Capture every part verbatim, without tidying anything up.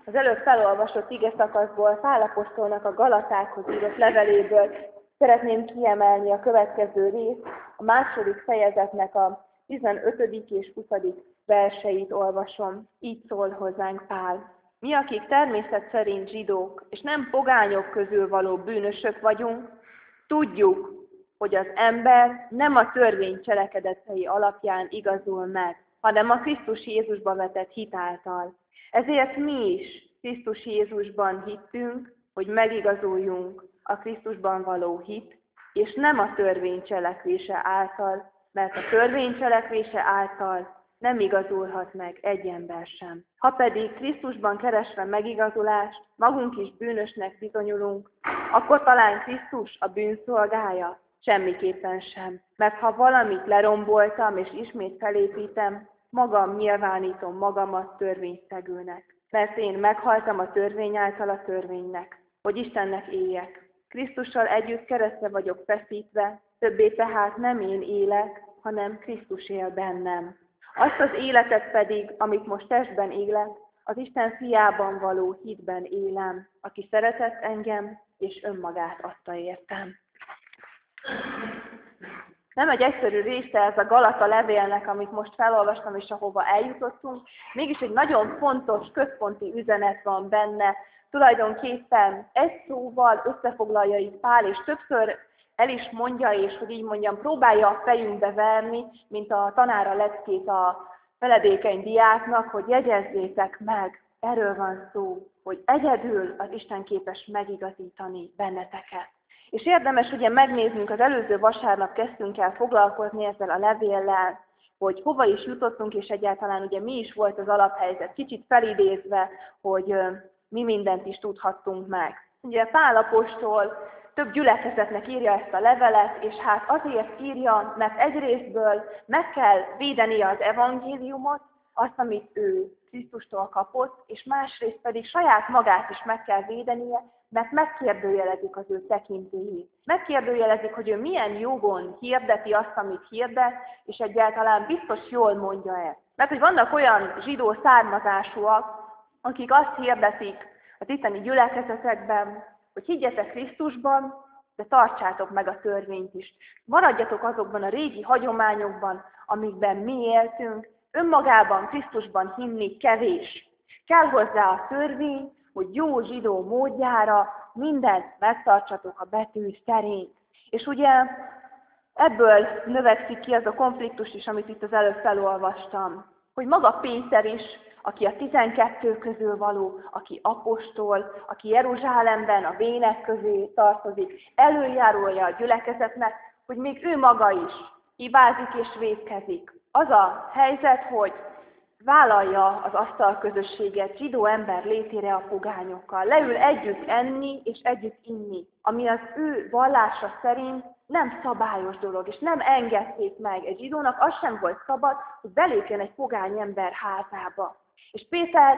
Az előbb felolvasott igeszakaszból, Pál apostolnak a Galatákhoz írott leveléből szeretném kiemelni a következő részt, a második fejezetnek a tizenötödik és huszadik verseit olvasom. Így szól hozzánk Pál. Mi, akik természet szerint zsidók, és nem pogányok közül való bűnösök vagyunk, tudjuk, hogy az ember nem a törvény cselekedetei alapján igazul meg, hanem a Krisztus Jézusba vetett hit által. Ezért mi is Krisztus Jézusban hittünk, hogy megigazuljunk a Krisztusban való hit, és nem a törvény cselekvése által, mert a törvény cselekvése által nem igazulhat meg egy ember sem. Ha pedig Krisztusban keresve megigazulást, magunk is bűnösnek bizonyulunk, akkor talán Krisztus a bűnszolgája? Semmiképpen sem. Mert ha valamit leromboltam és ismét felépítem, magam nyilvánítom magamat törvényszegőnek. Mert én meghaltam a törvény által a törvénynek, hogy Istennek éljek. Krisztussal együtt keresztre vagyok feszítve, többé tehát nem én élek, hanem Krisztus él bennem. Azt az életet pedig, amit most testben élek, az Isten fiában való hitben élem, aki szeretett engem, és önmagát adta értem. Nem egy egyszerű része ez a Galata levélnek, amit most felolvastam, és ahova eljutottunk, mégis egy nagyon fontos, központi üzenet van benne. Tulajdonképpen egy szóval összefoglalja itt Pál, és többször el is mondja, és hogy így mondjam, próbálja a fejünkbe verni, mint a tanár a leckét a feledékeny diáknak, hogy jegyezzétek meg, erről van szó, hogy egyedül az Isten képes megigazítani benneteket. És érdemes ugye megnéznünk, az előző vasárnap kezdtünk el foglalkozni ezzel a levéllel, hogy hova is jutottunk, és egyáltalán ugye mi is volt az alaphelyzet, kicsit felidézve, hogy mi mindent is tudhattunk meg. Ugye Pál apostol több gyülekezetnek írja ezt a levelet, és hát azért írja, mert egyrésztből meg kell védenie az evangéliumot, azt, amit ő Krisztustól kapott, és másrészt pedig saját magát is meg kell védenie, mert megkérdőjelezik az ő tekintélyét. Megkérdőjelezik, hogy ő milyen jogon hirdeti azt, amit hirdet, és egyáltalán biztos jól mondja ezt. Mert hogy vannak olyan zsidó származásúak, akik azt hirdetik az itteni gyülekezetekben, hogy higgyetek Krisztusban, de tartsátok meg a törvényt is. Maradjatok azokban a régi hagyományokban, amikben mi éltünk, önmagában Krisztusban hinni kevés. Kell hozzá a törvény, hogy jó zsidó módjára mindent megtartsatok a betű szerint. És ugye ebből növekszik ki az a konfliktus is, amit itt az előbb felolvastam, hogy maga Péter is, aki a tizenkettő közül való, aki apostol, aki Jeruzsálemben a vének közé tartozik, előjárója a gyülekezetnek, hogy még ő maga is hibázik és vétkezik. Az a helyzet, hogy vállalja az asztalközösséget zsidó ember létére a pogányokkal. Leül együtt enni és együtt inni, ami az ő vallása szerint nem szabályos dolog, és nem engedték meg. Egy zsidónak az sem volt szabad, hogy belépjen egy pogány ember házába. És Péter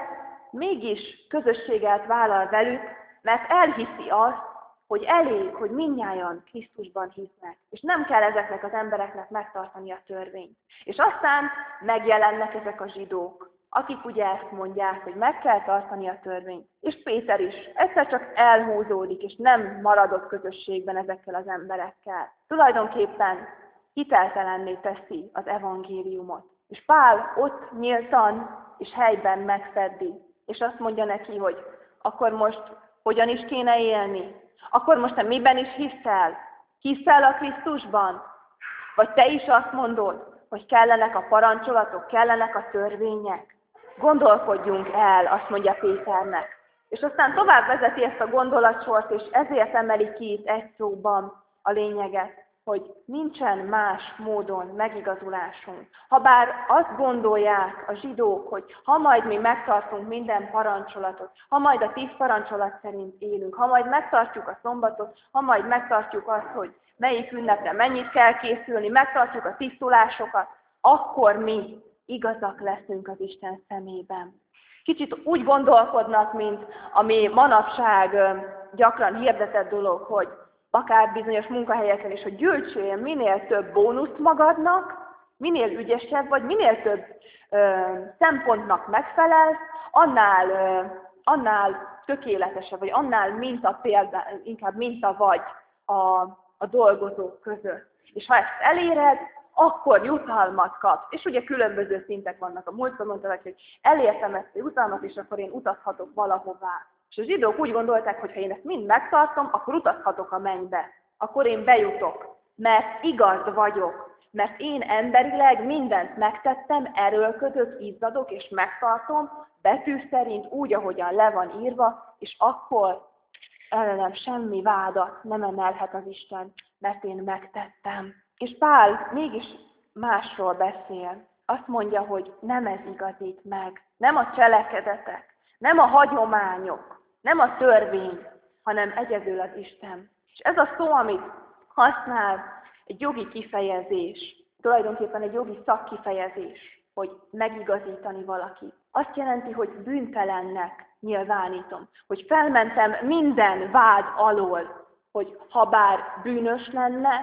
mégis közösséget vállal velük, mert elhiszi azt, hogy elég, hogy mindnyájan Krisztusban hisznek, és nem kell ezeknek az embereknek megtartani a törvényt. És aztán megjelennek ezek a zsidók, akik ugye ezt mondják, hogy meg kell tartani a törvényt. És Péter is egyszer csak elhúzódik, és nem maradott közösségben ezekkel az emberekkel. Tulajdonképpen hiteltelenné teszi az evangéliumot. És Pál ott nyíltan és helyben megfeddi, és azt mondja neki, hogy akkor most hogyan is kéne élni? Akkor most te miben is hiszel? Hiszel a Krisztusban? Vagy te is azt mondod, hogy kellenek a parancsolatok, kellenek a törvények? Gondolkodjunk el, azt mondja Péternek. És aztán tovább vezeti ezt a gondolatsort, és ezért emeli ki itt egy szóban a lényeget, hogy nincsen más módon megigazulásunk. Habár azt gondolják a zsidók, hogy ha majd mi megtartunk minden parancsolatot, ha majd a tíz parancsolat szerint élünk, ha majd megtartjuk a szombatot, ha majd megtartjuk azt, hogy melyik ünnepre mennyit kell készülni, megtartjuk a tisztulásokat, akkor mi igazak leszünk az Isten szemében. Kicsit úgy gondolkodnak, mint ami manapság gyakran hirdetett dolog, hogy akár bizonyos munkahelyeken is, hogy gyűjtsél minél több bónuszt magadnak, minél ügyesebb vagy, minél több ö, szempontnak megfelelsz, annál ö, annál tökéletesebb, vagy annál minta példa, inkább minta vagy a, a dolgozók között. És ha ezt eléred, akkor jutalmat kapsz. És ugye különböző szintek vannak. A múltkor mondták, hogy elértem ezt a jutalmat, és akkor én utazhatok valahová. És a zsidók úgy gondolták, hogy ha én ezt mind megtartom, akkor utazhatok a mennybe. Akkor én bejutok, mert igaz vagyok. Mert én emberileg mindent megtettem, erőlködök, izzadok, és megtartom, betű szerint úgy, ahogyan le van írva, és akkor ellenem semmi vádat nem emelhet az Isten, mert én megtettem. És Pál mégis másról beszél. Azt mondja, hogy nem ez igazít meg, nem a cselekedetek, nem a hagyományok, nem a törvény, hanem egyedül az Isten. És ez a szó, amit használ, egy jogi kifejezés, tulajdonképpen egy jogi szakkifejezés, hogy megigazítani valakit. Azt jelenti, hogy bűntelennek nyilvánítom, hogy felmentem minden vád alól, hogy ha bár bűnös lenne,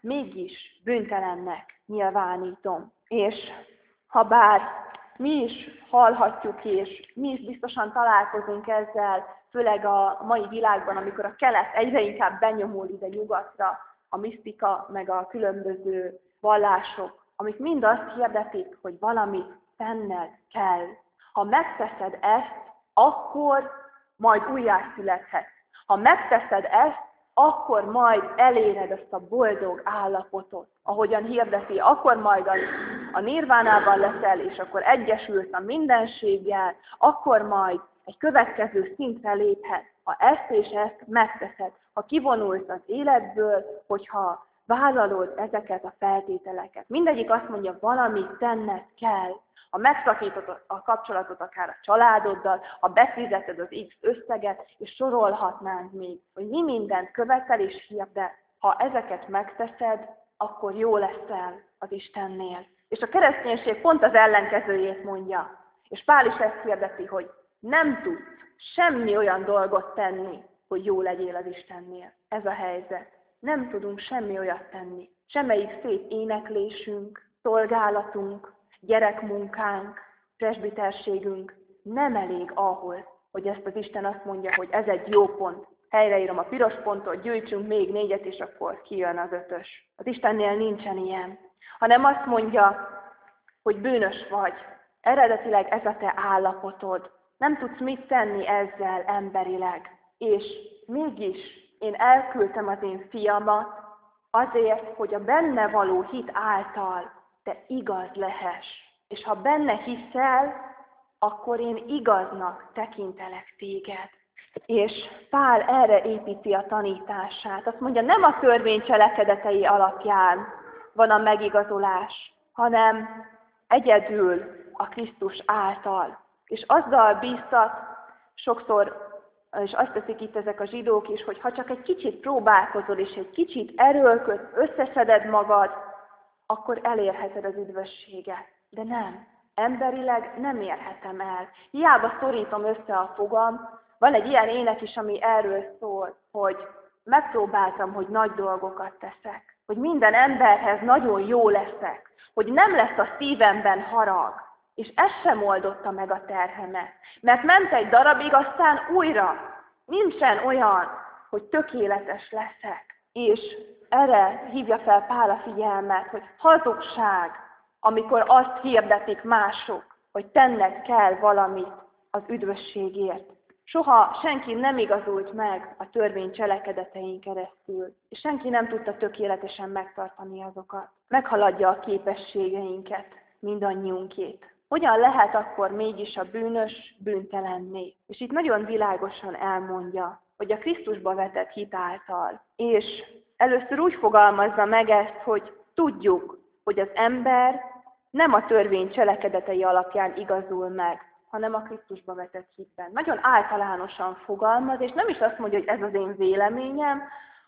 mégis bűntelennek nyilvánítom. És ha bár mi is hallhatjuk, és mi is biztosan találkozunk ezzel, főleg a mai világban, amikor a kelet egyre inkább benyomul ide nyugatra, a misztika, meg a különböző vallások, amik mind azt hirdetik, hogy valamit tenned kell. Ha megteszed ezt, akkor majd újjászülethetsz. Ha megteszed ezt, akkor majd eléred ezt a boldog állapotot. Ahogyan hirdeti, akkor majd a, a nirvánában leszel, és akkor egyesülsz a mindenséggel, akkor majd egy következő szintre léphetsz. Ha ezt és ezt megteszed, ha kivonulsz az életből, hogyha vállalod ezeket a feltételeket. Mindegyik azt mondja, valamit tenned kell. Ha megszakítod a kapcsolatot akár a családoddal, ha befizeted az X összeget, és sorolhatnánk még, hogy mi mindent követel és hirdet. Ha ezeket megteszed, akkor jó leszel az Istennél. És a kereszténység pont az ellenkezőjét mondja. És Pál is ezt hirdeti, hogy nem tudsz semmi olyan dolgot tenni, hogy jó legyél az Istennél. Ez a helyzet. Nem tudunk semmi olyat tenni. Semmelyik szép éneklésünk, szolgálatunk, gyerekmunkánk, presbiterségünk nem elég ahhoz, hogy ezt az Isten azt mondja, hogy ez egy jó pont. Helyreírom a piros pontot, gyűjtsünk még négyet, és akkor kijön az ötös. Az Istennél nincsen ilyen, hanem azt mondja, hogy bűnös vagy. Eredetileg ez a te állapotod. Nem tudsz mit tenni ezzel emberileg. És mégis én elküldtem az én fiamat azért, hogy a benne való hit által te igaz lehess. És ha benne hiszel, akkor én igaznak tekintelek téged. És Pál erre építi a tanítását. Azt mondja, nem a törvény cselekedetei alapján van a megigazolás, hanem egyedül a Krisztus által. És azzal bíztat, sokszor, és azt teszik itt ezek a zsidók is, hogy ha csak egy kicsit próbálkozol, és egy kicsit erőlködsz, összeszeded magad, akkor elérheted az üdvösséget. De nem. Emberileg nem érhetem el. Hiába szorítom össze a fogam. Van egy ilyen ének is, ami erről szól, hogy megpróbáltam, hogy nagy dolgokat teszek. Hogy minden emberhez nagyon jó leszek. Hogy nem lesz a szívemben harag. És ez sem oldotta meg a terhemet. Mert ment egy darabig, aztán újra. Nincsen olyan, hogy tökéletes leszek. És erre hívja fel Pál a figyelmet, hogy hazugság, amikor azt hirdetik mások, hogy tenned kell valamit az üdvösségért. Soha senki nem igazult meg a törvény cselekedetein keresztül, és senki nem tudta tökéletesen megtartani azokat. Meghaladja a képességeinket, mindannyiunkét. Hogyan lehet akkor mégis a bűnös bűntelenné? És itt nagyon világosan elmondja, hogy a Krisztusba vetett hit által. És először úgy fogalmazza meg ezt, hogy tudjuk, hogy az ember nem a törvény cselekedetei alapján igazul meg, hanem a Krisztusba vetett hitben. Nagyon általánosan fogalmaz, és nem is azt mondja, hogy ez az én véleményem,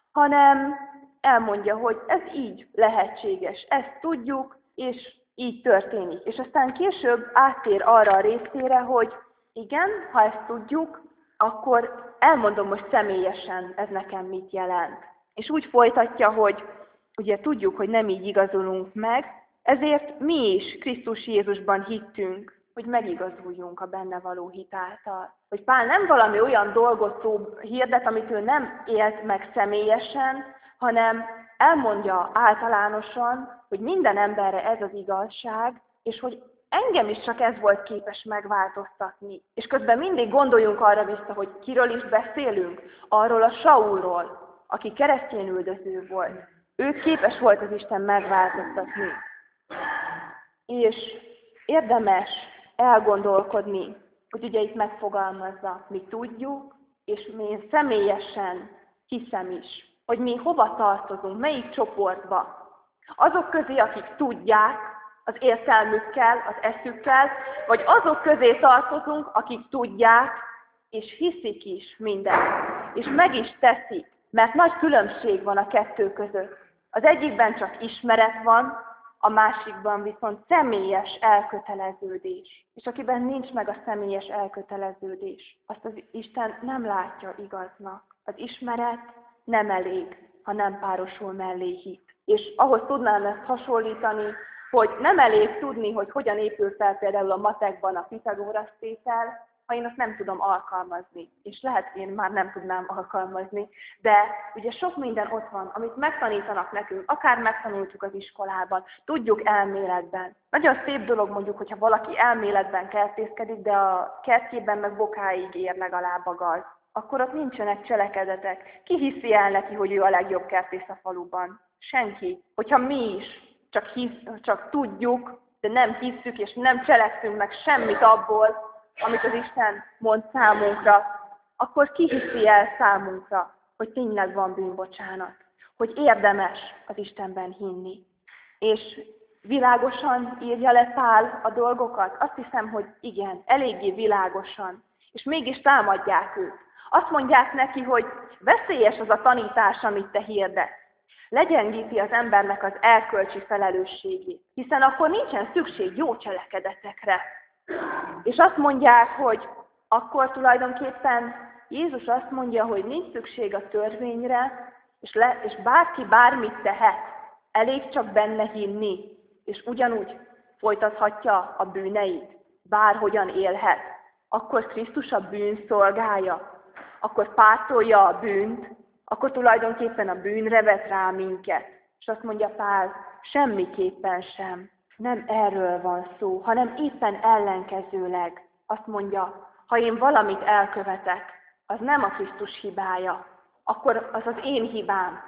hanem elmondja, hogy ez így lehetséges, ezt tudjuk, és így történik. És aztán később áttér arra a részére, hogy igen, ha ezt tudjuk, akkor elmondom most személyesen, ez nekem mit jelent. És úgy folytatja, hogy ugye tudjuk, hogy nem így igazolunk meg, ezért mi is Krisztus Jézusban hittünk, hogy megigazuljunk a benne való hit által. hogy Pál nem valami olyan dolgot szó hirdet, amit ő nem élt meg személyesen, hanem elmondja általánosan, hogy minden emberre ez az igazság, és hogy engem is csak ez volt képes megváltoztatni. És közben mindig gondoljunk arra vissza, hogy kiről is beszélünk, arról a Saulról, aki keresztény üldöző volt. Ő képes volt az Isten megváltoztatni. És érdemes elgondolkodni, hogy ugye itt megfogalmazza, mi tudjuk, és mi személyesen hiszem is, hogy mi hova tartozunk, melyik csoportba. Azok közé, akik tudják, az értelmükkel, az eszükkel, vagy azok közé tartozunk, akik tudják, és hiszik is mindent, és meg is teszik, mert nagy különbség van a kettő között. Az egyikben csak ismeret van, a másikban viszont személyes elköteleződés. És akiben nincs meg a személyes elköteleződés, azt az Isten nem látja igaznak. Az ismeret nem elég, ha nem párosul mellé hit. És ahhoz tudnám ezt hasonlítani, hogy nem elég tudni, hogy hogyan épül fel például a matekban a Pitagórasz tétel, ha én azt nem tudom alkalmazni. És lehet, hogy én már nem tudnám alkalmazni, de ugye sok minden ott van, amit megtanítanak nekünk, akár megtanultuk az iskolában, tudjuk elméletben. Nagyon szép dolog mondjuk, hogyha valaki elméletben kertészkedik, de a kertjében meg bokáig ér legalább a gaz. Akkor ott nincsenek cselekedetek. Ki hiszi el neki, hogy ő a legjobb kertész a faluban? Senki. Hogyha mi is csak, hisz, csak tudjuk, de nem hisszük és nem cselekszünk meg semmit abból, amit az Isten mond számunkra, akkor ki hiszi el számunkra, hogy tényleg van bűnbocsánat, hogy érdemes az Istenben hinni. És világosan írja le Pál a dolgokat? Azt hiszem, hogy igen, eléggé világosan. És mégis támadják őt. Azt mondják neki, hogy veszélyes az a tanítás, amit te hirdetsz. Legyengíti az embernek az erkölcsi felelősségét, hiszen akkor nincsen szükség jó cselekedetekre. És azt mondják, hogy akkor tulajdonképpen Jézus azt mondja, hogy nincs szükség a törvényre, és, le, és bárki bármit tehet, elég csak benne hinni, és ugyanúgy folytathatja a bűneit, bárhogyan élhet. Akkor Krisztus a bűn szolgája, akkor pártolja a bűnt, akkor tulajdonképpen a bűnre vet rá minket. És azt mondja Pál, semmiképpen sem. Nem erről van szó, hanem éppen ellenkezőleg. Azt mondja, ha én valamit elkövetek, az nem a Krisztus hibája, akkor az az én hibám.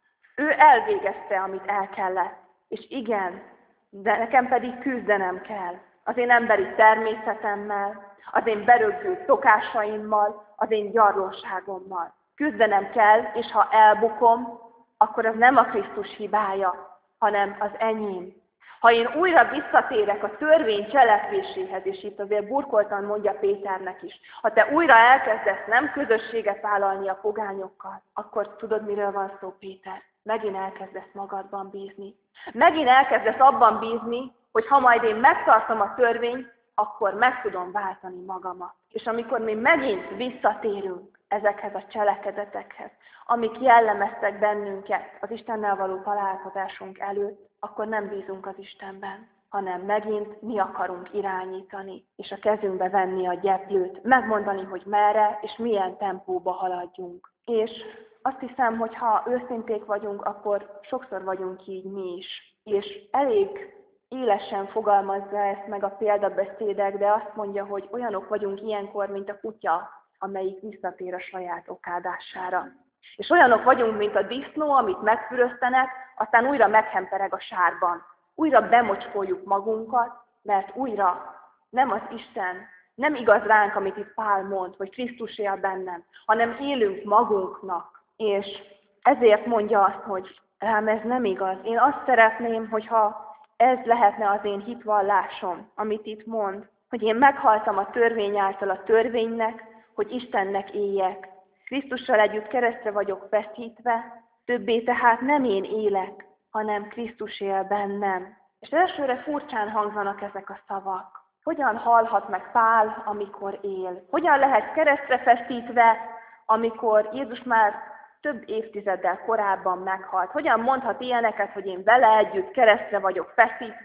Ő elvégezte, amit el kellett. És igen, de nekem pedig küzdenem kell. Az én emberi természetemmel, az én berögzült szokásaimmal, az én gyarlóságommal. Küzdenem kell, és ha elbukom, akkor az nem a Krisztus hibája, hanem az enyém. Ha én újra visszatérek a törvény cselekvéséhez, és itt azért burkoltan mondja Péternek is, ha te újra elkezdesz nem közösséget vállalni a pogányokkal, akkor tudod, miről van szó, Péter? Megint elkezdesz magadban bízni. Megint elkezdesz abban bízni, hogy ha majd én megtartom a törvényt, akkor meg tudom váltani magamat. És amikor mi megint visszatérünk ezekhez a cselekedetekhez, amik jellemeztek bennünket az Istennel való találkozásunk előtt, akkor nem bízunk az Istenben, hanem megint mi akarunk irányítani, és a kezünkbe venni a gyeplőt, megmondani, hogy merre és milyen tempóba haladjunk. És azt hiszem, hogy ha őszinték vagyunk, akkor sokszor vagyunk így mi is. És elég élesen fogalmazza ezt meg a példabeszédek, de azt mondja, hogy olyanok vagyunk ilyenkor, mint a kutya, amelyik visszatér a saját okádására. És olyanok vagyunk, mint a disznó, amit megfüröztenek, aztán újra meghempereg a sárban. Újra bemocskoljuk magunkat, mert újra nem az Isten, nem igaz ránk, amit itt Pál mond, hogy Krisztus él bennem, hanem élünk magunknak. És ezért mondja azt, hogy rám ez nem igaz. Én azt szeretném, hogyha ez lehetne az én hitvallásom, amit itt mond, hogy én meghaltam a törvény által a törvénynek, hogy Istennek éljek. Krisztussal együtt keresztre vagyok feszítve, többé tehát nem én élek, hanem Krisztus él bennem. És elsőre furcsán hangzanak ezek a szavak. Hogyan halhat meg Pál, amikor él? Hogyan lehet keresztre feszítve, amikor Jézus már több évtizeddel korábban meghalt? Hogyan mondhat ilyeneket, hogy én vele együtt keresztre vagyok feszítve,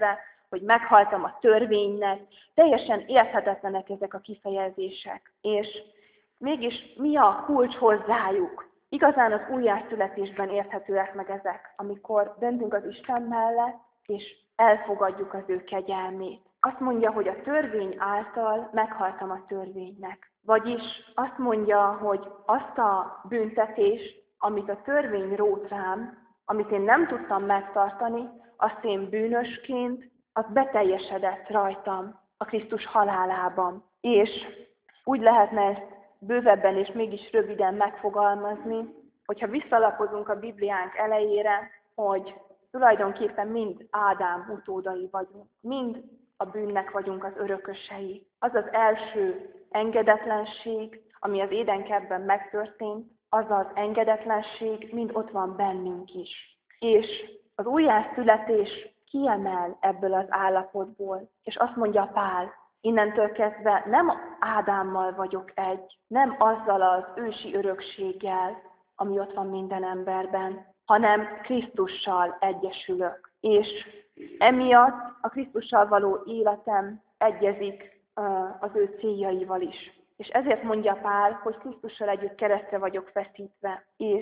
hogy meghaltam a törvénynek, teljesen érthetetlenek ezek a kifejezések. És mégis mi a kulcs hozzájuk? Igazán az újjászületésben érthetőek meg ezek, amikor döntünk az Isten mellett, és elfogadjuk az ő kegyelmét. Azt mondja, hogy a törvény által meghaltam a törvénynek. Vagyis azt mondja, hogy azt a büntetést, amit a törvény rót rám, amit én nem tudtam megtartani, azt én bűnösként, az beteljesedett rajtam a Krisztus halálában. És úgy lehetne ezt bővebben és mégis röviden megfogalmazni, hogyha visszalapozunk a Bibliánk elejére, hogy tulajdonképpen mind Ádám utódai vagyunk, mind a bűnnek vagyunk az örökösei. Az az első engedetlenség, ami az édenkertben megtörtént, az az engedetlenség mind ott van bennünk is. És az újjászületés kiemel ebből az állapotból, és azt mondja Pál, innentől kezdve nem Ádámmal vagyok egy, nem azzal az ősi örökséggel, ami ott van minden emberben, hanem Krisztussal egyesülök. És emiatt a Krisztussal való életem egyezik az ő céljaival is. És ezért mondja Pál, hogy Krisztussal együtt keresztre vagyok feszítve, és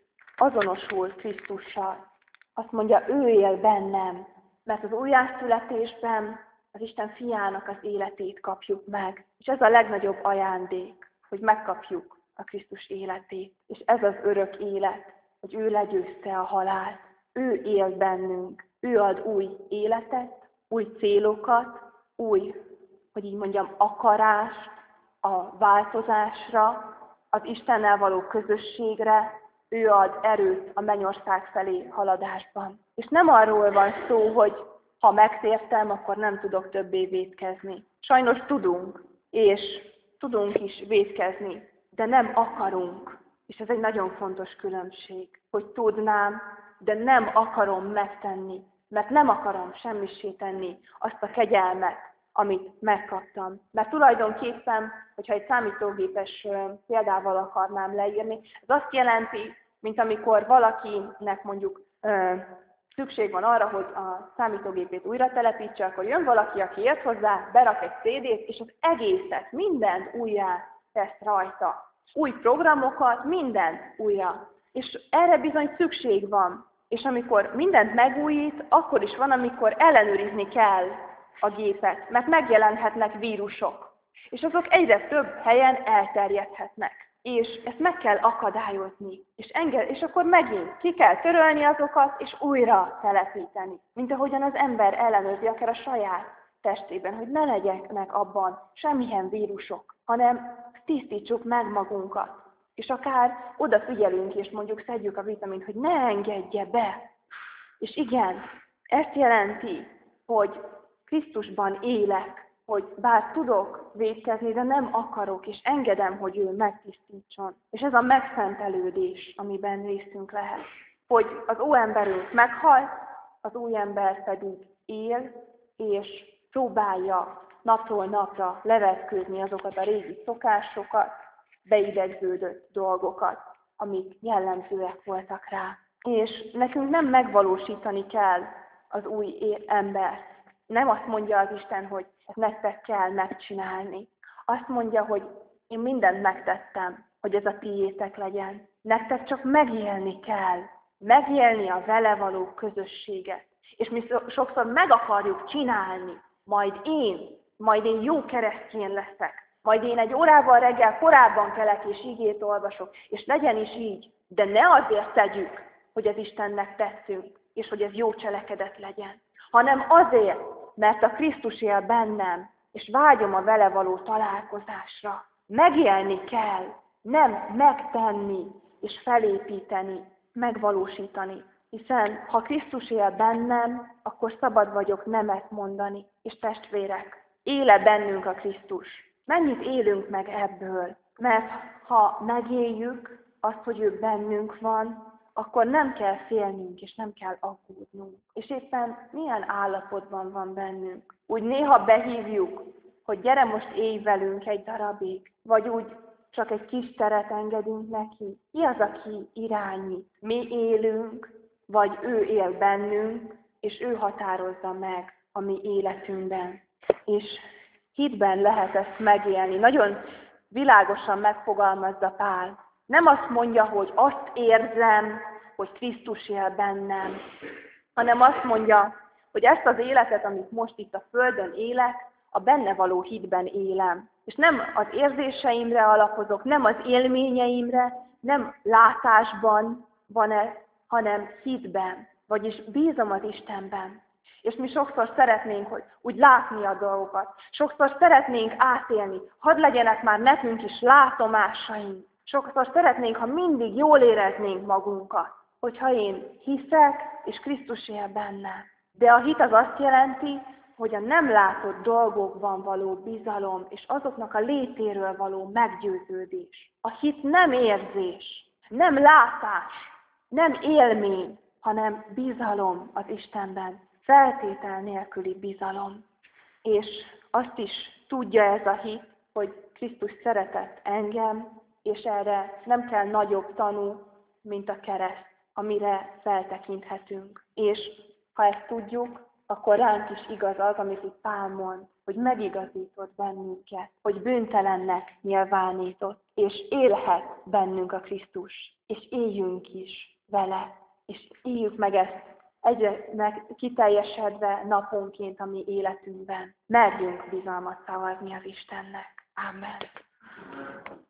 azonosul Krisztussal. Azt mondja, ő él bennem, mert az újjászületésben az Isten fiának az életét kapjuk meg. És ez a legnagyobb ajándék, hogy megkapjuk a Krisztus életét. És ez az örök élet, hogy ő legyőzte a halált. Ő él bennünk, ő ad új életet, új célokat, új, hogy így mondjam, akarást a változásra, az Istennel való közösségre, ő ad erőt a mennyország felé haladásban. És nem arról van szó, hogy ha megtértem, akkor nem tudok többé vétkezni. Sajnos tudunk, és tudunk is vétkezni, de nem akarunk. És ez egy nagyon fontos különbség, hogy tudnám, de nem akarom megtenni, mert nem akarom semmisé tenni azt a kegyelmet, amit megkaptam. Mert tulajdonképpen, hogyha egy számítógépes példával akarnám leírni, ez azt jelenti, mint amikor valakinek mondjuk ö, szükség van arra, hogy a számítógépét újra telepítse, akkor jön valaki, aki ért hozzá, berak egy cé dét, és az egészet, mindent újjá tesz rajta. Új programokat, mindent újra. És erre bizony szükség van. És amikor mindent megújít, akkor is van, amikor ellenőrizni kell a gépet, mert megjelenhetnek vírusok. És azok egyre több helyen elterjedhetnek. És ezt meg kell akadályozni. És, enged, és akkor megint ki kell törölni azokat, és újra telepíteni. Mint ahogyan az ember ellenőrzi akár a saját testében, hogy ne legyenek abban semmilyen vírusok, hanem tisztítsuk meg magunkat. És akár odafigyelünk, és mondjuk szedjük a vitamint, hogy ne engedje be. És igen, ezt jelenti, hogy Krisztusban élek, hogy bár tudok vétkezni, de nem akarok, és engedem, hogy ő megtisztítson. És ez a megszentelődés, amiben részünk lehet. Hogy az óemberünk meghalt, az új ember pedig él, és próbálja napról napra levetkőzni azokat a régi szokásokat, beidegződött dolgokat, amik jellemzőek voltak rá. És nekünk nem megvalósítani kell az új embert. Nem azt mondja az Isten, hogy ezt nektek kell megcsinálni. Azt mondja, hogy én mindent megtettem, hogy ez a tiétek legyen. Nektek csak megélni kell. Megélni a vele való közösséget. És mi sokszor meg akarjuk csinálni. Majd én, majd én jó keresztény leszek. Majd én egy órával reggel korábban kelek és igét olvasok. És legyen is így. De ne azért tegyük, hogy az Istennek tesszünk, és hogy ez jó cselekedet legyen. Hanem azért, mert a Krisztus él bennem, és vágyom a vele való találkozásra. Megélni kell, nem megtenni, és felépíteni, megvalósítani. Hiszen ha Krisztus él bennem, akkor szabad vagyok nemet mondani. És testvérek, éle bennünk a Krisztus. Mennyit élünk meg ebből? Mert ha megéljük azt, hogy ő bennünk van, akkor nem kell félnünk, és nem kell aggódnunk. És éppen milyen állapotban van bennünk. Úgy néha behívjuk, hogy gyere most élj velünk egy darabig, vagy úgy csak egy kis teret engedünk neki. Ki az, aki irányít? Mi élünk, vagy ő él bennünk, és ő határozza meg a mi életünkben. És hitben lehet ezt megélni. Nagyon világosan megfogalmazza Pál. Nem azt mondja, hogy azt érzem, hogy Krisztus él bennem, hanem azt mondja, hogy ezt az életet, amit most itt a Földön élek, a benne való hitben élem. És nem az érzéseimre alapozok, nem az élményeimre, nem látásban van ez, hanem hitben, vagyis bízom az Istenben. És mi sokszor szeretnénk, hogy úgy látni a dolgokat. Sokszor szeretnénk átélni. Hadd legyenek már nekünk is látomásaink. Sokszor szeretnénk, ha mindig jól éreznénk magunkat. Hogyha én hiszek, és Krisztus él bennem. De a hit az azt jelenti, hogy a nem látott dolgokban való bizalom, és azoknak a létéről való meggyőződés. A hit nem érzés, nem látás, nem élmény, hanem bizalom az Istenben. Feltétel nélküli bizalom. És azt is tudja ez a hit, hogy Krisztus szeretett engem, és erre nem kell nagyobb tanú, mint a kereszt, amire feltekinthetünk. És ha ezt tudjuk, akkor ránk is igaz az, amit itt Pál mond, hogy megigazított bennünket, hogy bűntelennek nyilvánított, és élhet bennünk a Krisztus, és éljünk is vele, és éljük meg ezt egyre meg kiteljesedve naponként a mi életünkben. Merjünk bizalmat szavazni az Istennek. Amen.